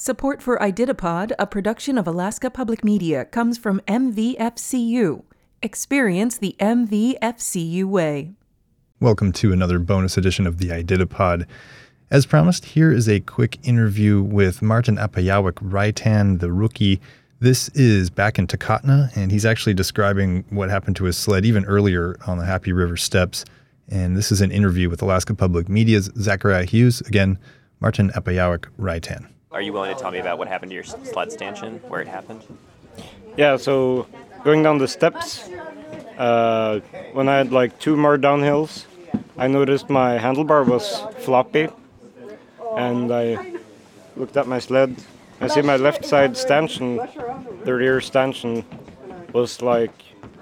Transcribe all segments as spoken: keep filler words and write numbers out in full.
Support for iDidapod, a production of Alaska Public Media, comes from M V F C U. Experience the M V F C U way. Welcome to another bonus edition of the iDidapod. As promised, here is a quick interview with Martin Apayawik-Raitan, the rookie. This is back in Takotna, and he's actually describing what happened to his sled even earlier on the Happy River Steps. And this is an interview with Alaska Public Media's Zachariah Hughes. Again, Martin Apayawik-Raitan. Are you willing to tell me about what happened to your sled stanchion, where it happened? Yeah, so going down the steps, uh, when I had like two more downhills, I noticed my handlebar was floppy, and I looked at my sled. I see my left side stanchion, the rear stanchion, was like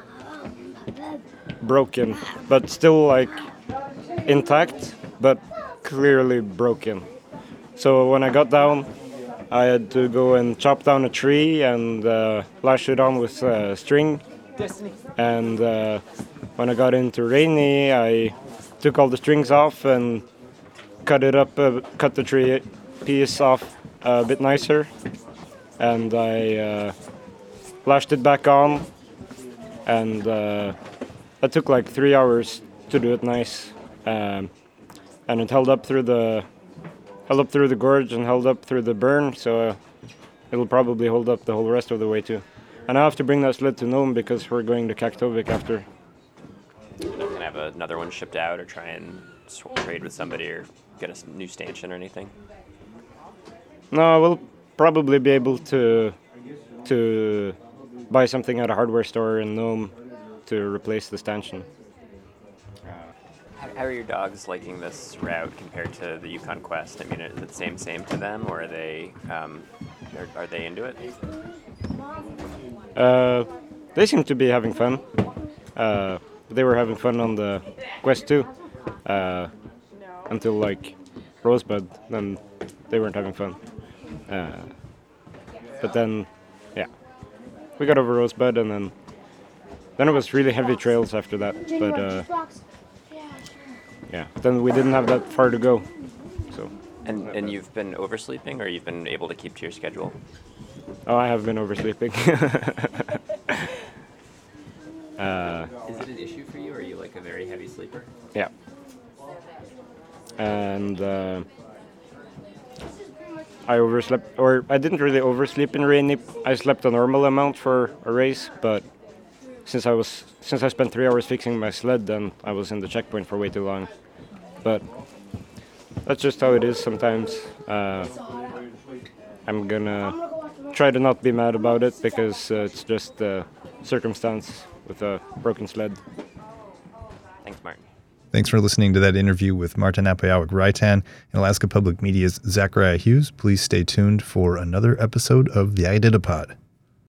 broken, but still like intact, but clearly broken. So when I got down, I had to go and chop down a tree and uh, lash it on with uh, string. And uh, when I got into Rainy, I took all the strings off and cut it up, uh, cut the tree piece off a bit nicer. And I uh, lashed it back on. And uh, it took like three hours to do it nice. Um, and it held up through the held up through the gorge and held up through the burn, so uh, it'll probably hold up the whole rest of the way too. And I have to bring that sled to Nome because we're going to Kaktovik after. Can I have another one shipped out or try and sw- trade with somebody or get a new stanchion or anything? No, we'll probably be able to to buy something at a hardware store in Nome to replace the stanchion. How are your dogs liking this route compared to the Yukon Quest? I mean, is it same same to them, or are they um, are, are they into it? Uh, they seem to be having fun. Uh, they were having fun on the Quest too, uh, until like Rosebud. Then they weren't having fun. Uh, but then, yeah, we got over Rosebud, and then then it was really heavy trails after that. But. Uh, Yeah, then we didn't have that far to go. So. And and you've been oversleeping, or you've been able to keep to your schedule? Oh, I have been oversleeping. uh, Is it an issue for you, or are you like a very heavy sleeper? Yeah. And uh, I overslept, or I didn't really oversleep in Rainy. I slept a normal amount for a race, but since I was since I spent three hours fixing my sled, then I was in the checkpoint for way too long. But that's just how it is sometimes. Uh, I'm gonna try to not be mad about it because uh, it's just a circumstance with a broken sled. Thanks, Martin. Thanks for listening to that interview with Martin Apayawik-Raitan and Alaska Public Media's Zachariah Hughes. Please stay tuned for another episode of the iDidapod.